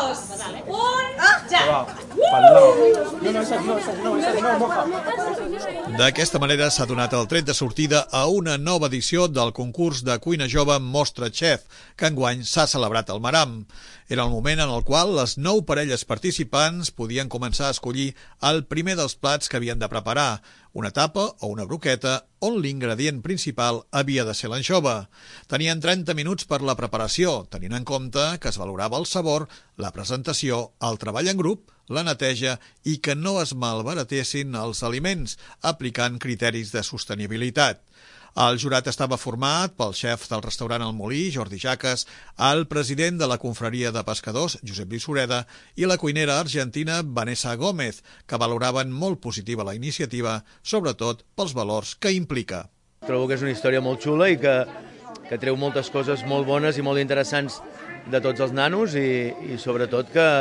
D'aquesta manera s'ha donat el tret de sortida a una nova edició del concurs de cuina jove Mostra Chef, que enguany s'ha celebrat al Maram. Era el moment en el qual les 9 parelles participants podien començar a escollir el primer dels plats que havien de preparar, una tapa o una broqueta on l'ingredient principal havia de ser l'anxova. Tenien 30 minuts per la preparació, tenint en compte que es valorava el sabor, la presentació, el treball en grup, la neteja i que no es malbaratessin els aliments, aplicant criteris de sostenibilitat. El jurat estava format pel xef del restaurant El Molí, Jordi Jaques, el president de la confraria de pescadors, Josep Lluís Sureda, i la cuinera argentina Vanessa Gómez, que valoraven molt positiva la iniciativa, sobretot pels valors que implica. Trobo que és una història molt xula i que treu moltes coses molt bones i molt interessants de tots els nanos i sobretot que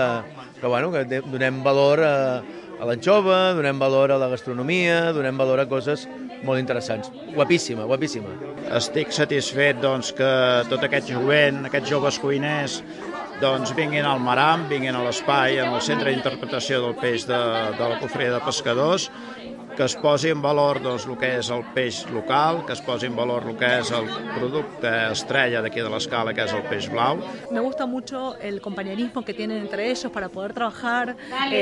donem valor a l'anxova, donem valor a la gastronomia, donem valor a coses molt interessants. Guapíssima, guapíssima. Estic satisfet que tot aquest jovent, aquests joves cuiners, vinguin al Maram, vinguin a l'espai, en el centre d'interpretació del peix de la confraria de pescadors, que es posi en valor el que és el peix local, que es posi en valor el que és el producte estrella d'aquí de l'escala, que és el peix blau. Me gusta mucho el compañerismo que tienen entre ellos para poder trabajar,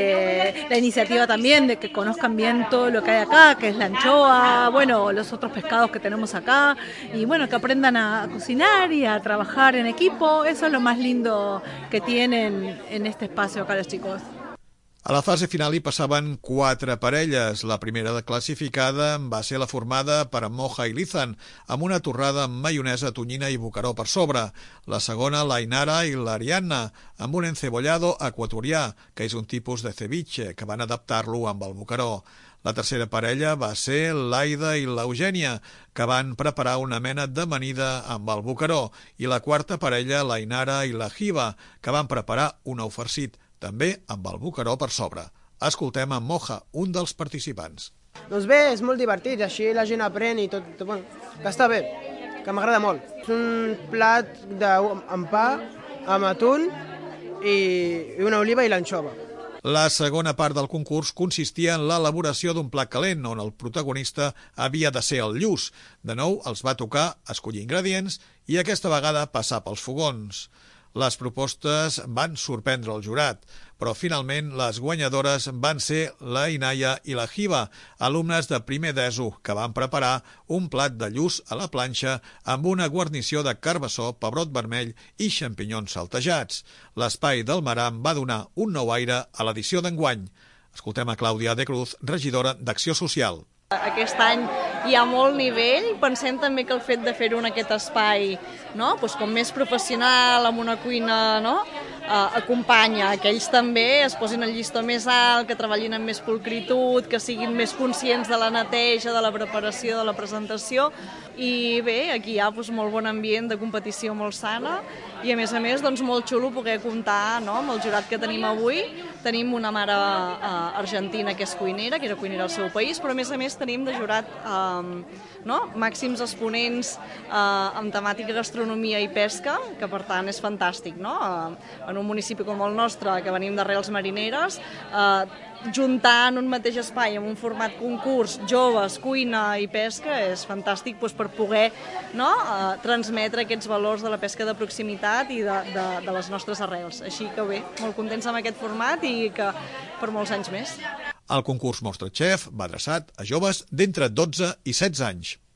la iniciativa también de que conozcan bien todo lo que hay acá, que es la anchoa, los otros pescados que tenemos acá, y que aprendan a cocinar y a trabajar en equipo. Eso es lo más lindo que tienen en este espacio acá los chicos. A la fase final hi passaven 4 parelles. La primera classificada va ser la formada per Moja i Lizan, amb una torrada amb maionesa, tonyina i boqueró per sobre. La segona, la Ainara i l'Ariadna, amb un encebollado equatorià, que és un tipus de ceviche, que van adaptar-lo amb el boqueró. La tercera parella va ser l'Aida i l'Eugènia, que van preparar una mena d'amanida amb el boqueró. I la quarta parella, la Ainara i la Hiva, que van preparar un ou farcit, també amb el boqueró per sobre. Escoltem en Moja, un dels participants. Doncs bé, és molt divertit, així la gent aprèn i tot, que està bé, que m'agrada molt. És un plat amb pa, amb atún i una oliva i l'anxova. La segona part del concurs consistia en l'elaboració d'un plat calent, on el protagonista havia de ser el lluç. De nou, els va tocar escollir ingredients i aquesta vegada passar pels fogons. Les propostes van sorprendre el jurat, però finalment les guanyadores van ser la Inaia i la Hiva, alumnes de primer d'ESO, que van preparar un plat de lluç a la planxa amb una guarnició de carbassó, pebrot vermell i xampinyons saltejats. L'espai del Maram va donar un nou aire a l'edició d'enguany. Escoltem a Clàudia de Cruz, regidora d'Acció Social. Aquest any hi ha molt nivell, pensem també que el fet de fer-ho en aquest espai com més professional, amb una cuina acompanya que ells també es posin el llistó més alt, que treballin amb més pulcritud, que siguin més conscients de la neteja, de la preparació, de la presentació. I bé, aquí hi ha molt bon ambient de competició molt sana i a més molt xulo poder comptar amb el jurat que tenim avui. Tenim una mare argentina que és cuinera, que era cuinera al seu país, però a més tenim de jurat màxims exponents amb temàtica gastronomia i pesca, que per tant és fantàstic, en un municipi com el nostre, que venim d'arrels marineres, juntar en un mateix espai, en un format concurs, joves, cuina i pesca, és fantàstic per poder transmetre aquests valors de la pesca de proximitat i de les nostres arrels. Així que bé, molt contents amb aquest format i que per molts anys més. El concurs Mostra Chef va adreçat a joves d'entre 12 i 16 anys.